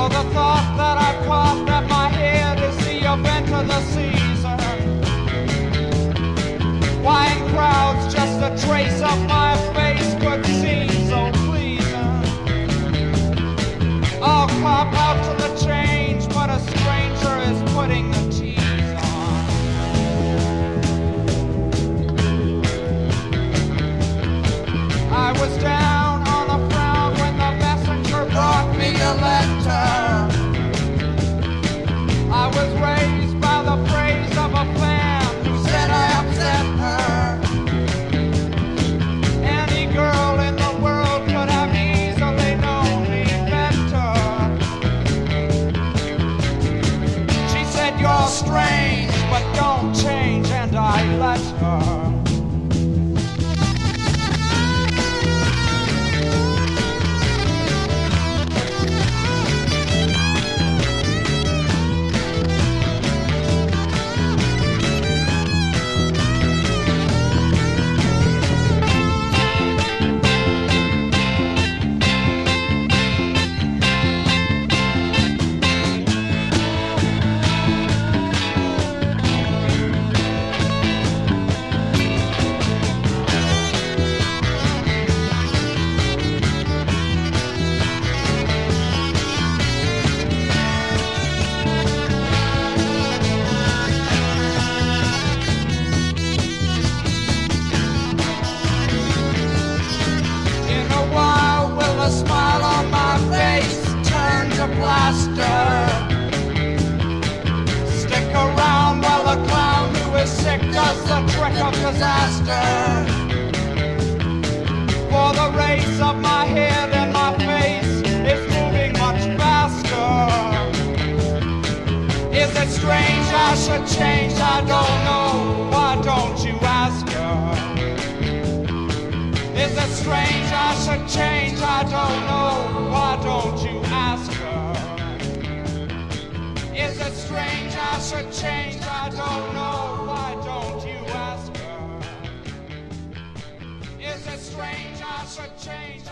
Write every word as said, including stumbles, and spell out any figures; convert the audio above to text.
the thought that I've caught that my head is the event of the season. Why in crowds just a trace of my face could seem so pleasing. I'll cop out to the change, but a stranger is putting the tease on. I was down on the ground when the messenger brought me a letter. I was raised by the praise of a fan who said I upset her. Any girl in the world could have easily known me better. She said, you're strange, but don't change, and I let her. Smile on my face turn to plaster. Stick around while the clown who is sick does the trick of disaster. For the race of my head and my face is moving much faster. Is it strange I should change? I don't know. Why don't you ask her? Is it strange I should change? I don't know. Why don't you ask her? Is it strange I should change? I don't know. Why don't you ask her? Is it strange I should change?